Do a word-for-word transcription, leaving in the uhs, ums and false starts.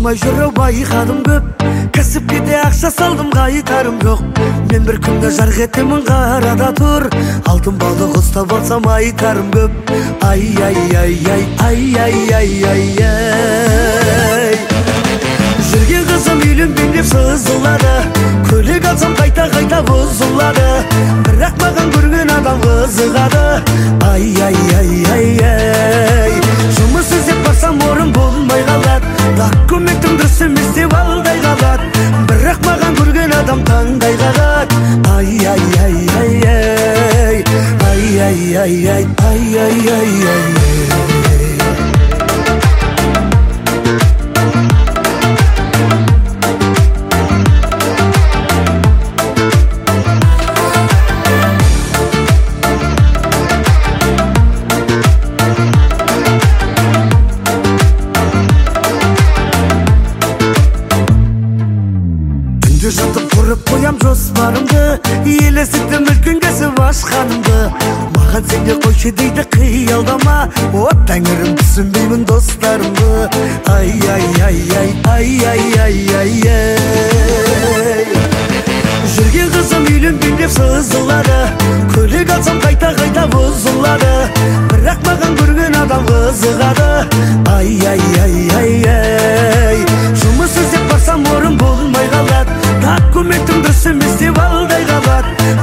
болмай жүріп байқадым көп. Кәсіпкеде ақша салдым, қайтарым жоқ. Мен бір күнде жарқ етемін қарада тұр. Алтын балық ұстап алсам айтарым көп. Ай ай ай ай ай ай ай ай ай. Жүрген қызым үйленбеймін деп сызылады. Көлік алсам қайта қайта бұзылады. Бірақ маған көрген адам қызығады. Ай ай ай ай ай. Жұмыс іздеп барсам орын болмай қалады. Документім дұрыс емес деп алдай қалады. Бірақ маған көрген адам таңдай қалады. Ай ай ай ай ай. Ай ай ай ай ай ай ай ай. Жатып құрып қоям жоспарымды, елесітім үлкен кәсіп ашқанымды. Маған сенде қойшы дейді қиялдама, о тәңірім түсінбеймін достарымды. Ай ай ай ай ай ай ай ай ай. Жүрген қызым үйленбеймін деп сызылады. Көлік алсам қайта қайта бұзылады. Бірақ маған көрген адам қызығады. Ай ай ай ай ай. Жұмыс іздеп барсам орын болмай қалады. Документім дұрыс емес деп алдай қалады.